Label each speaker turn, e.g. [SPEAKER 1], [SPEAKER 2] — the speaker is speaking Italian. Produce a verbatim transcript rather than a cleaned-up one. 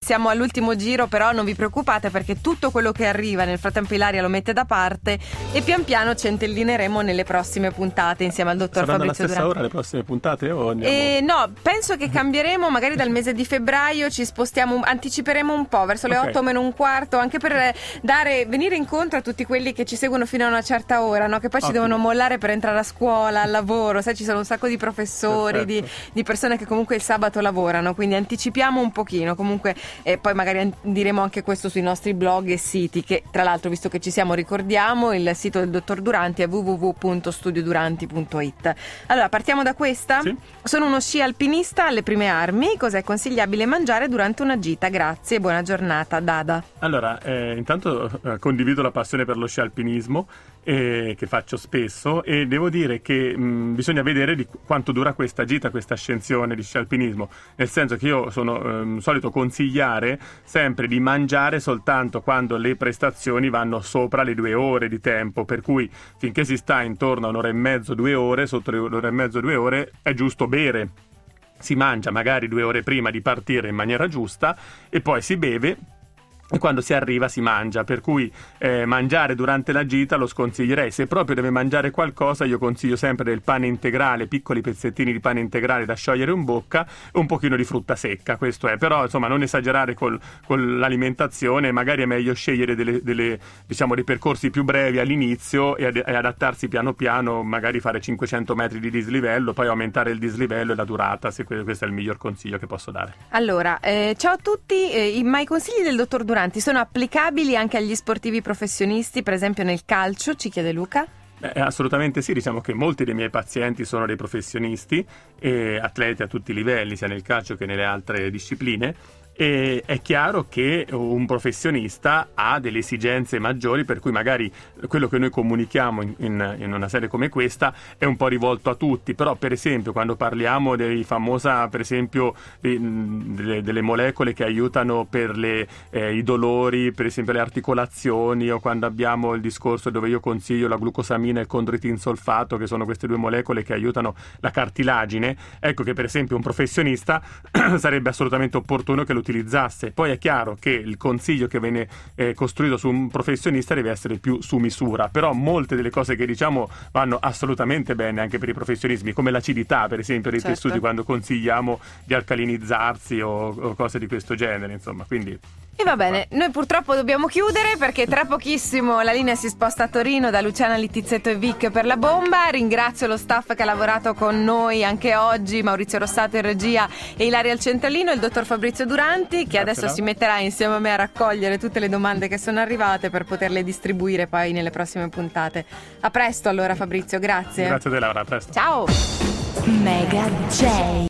[SPEAKER 1] Siamo all'ultimo giro, però non vi preoccupate perché tutto quello che arriva nel frattempo Ilaria lo mette da parte e pian piano centellineremo nelle prossime puntate insieme al dottor
[SPEAKER 2] Saranno
[SPEAKER 1] Fabrizio
[SPEAKER 2] alla stessa
[SPEAKER 1] Duranti.
[SPEAKER 2] ora le prossime puntate o andiamo...
[SPEAKER 1] Eh, no, penso che cambieremo, magari dal mese di febbraio ci spostiamo, anticiperemo un po' verso le
[SPEAKER 2] Ok.
[SPEAKER 1] otto meno un quarto, anche per dare, venire incontro a tutti quelli che ci seguono fino a una certa ora, no? Che poi ci
[SPEAKER 2] Ottimo.
[SPEAKER 1] devono mollare per entrare a scuola, al lavoro, sai, ci sono un sacco di professori, di,
[SPEAKER 2] Perfetto.
[SPEAKER 1] di persone che comunque il sabato lavorano, quindi anticipiamo un pochino, comunque e poi magari an- diremo anche questo sui nostri blog e siti, che tra l'altro, visto che ci siamo, ricordiamo il sito del dottor Duranti è w w w punto studio duranti punto i t. Allora, partiamo da questa.
[SPEAKER 2] Sì.
[SPEAKER 1] Sono uno sci alpinista alle prime armi, cos'è consigliabile mangiare durante una gita? Grazie, buona giornata, Dada.
[SPEAKER 2] Allora, eh, intanto eh, condivido la passione per lo sci alpinismo eh, che faccio spesso e devo dire che mh, bisogna vedere di qu- quanto dura questa gita, questa ascensione di sci alpinismo, nel senso che io sono ehm, solito consigliare sempre di mangiare soltanto quando le prestazioni vanno sopra le due ore di tempo, per cui finché si sta intorno a un'ora e mezzo, due ore, sotto le un'ora e mezzo, due ore è giusto bere. Si mangia magari due ore prima di partire in maniera giusta e poi si beve e quando si arriva si mangia, per cui eh, mangiare durante la gita lo sconsiglierei. Se proprio deve mangiare qualcosa, io consiglio sempre del pane integrale, piccoli pezzettini di pane integrale da sciogliere in bocca e un pochino di frutta secca, questo è. Però insomma non esagerare col, con l'alimentazione, magari è meglio scegliere delle, delle, diciamo, dei percorsi più brevi all'inizio e, ad, e adattarsi piano piano, magari fare cinquecento metri di dislivello, poi aumentare il dislivello e la durata, se que- questo è il miglior consiglio che posso dare.
[SPEAKER 1] Allora, eh, ciao a tutti, eh, ma i consigli del dottor Duranti sono applicabili anche agli sportivi professionisti, per esempio nel calcio, ci chiede Luca?
[SPEAKER 2] Eh, assolutamente sì, diciamo che molti dei miei pazienti sono dei professionisti e atleti a tutti i livelli, sia nel calcio che nelle altre discipline. E è chiaro che un professionista ha delle esigenze maggiori, per cui magari quello che noi comunichiamo in, in, in una serie come questa è un po' rivolto a tutti, però per esempio quando parliamo dei famosa, per esempio dei, delle, delle molecole che aiutano per le, eh, i dolori, per esempio le articolazioni, o quando abbiamo il discorso dove io consiglio la glucosamina e il condroitinsolfato, che sono queste due molecole che aiutano la cartilagine, ecco che per esempio un professionista sarebbe assolutamente opportuno che lo utilizzasse. Poi è chiaro che il consiglio che viene eh, costruito su un professionista deve essere più su misura, però molte delle cose che diciamo vanno assolutamente bene anche per i professionismi, come l'acidità per esempio dei
[SPEAKER 1] Certo.
[SPEAKER 2] tessuti, quando consigliamo di alcalinizzarsi o, o cose di questo genere, insomma, quindi...
[SPEAKER 1] E va bene, noi purtroppo dobbiamo chiudere perché tra pochissimo la linea si sposta a Torino da Luciana Littizzetto e Vic per la bomba. Ringrazio lo staff che ha lavorato con noi anche oggi, Maurizio Rossato in regia e Ilaria al centralino, e il dottor Fabrizio Duranti, che
[SPEAKER 2] Grazie,
[SPEAKER 1] adesso
[SPEAKER 2] Laura.
[SPEAKER 1] si metterà insieme a me a raccogliere tutte le domande che sono arrivate per poterle distribuire poi nelle prossime puntate. A presto allora Fabrizio, grazie.
[SPEAKER 2] Grazie a te Laura, a presto.
[SPEAKER 1] Ciao!
[SPEAKER 3] Mega J.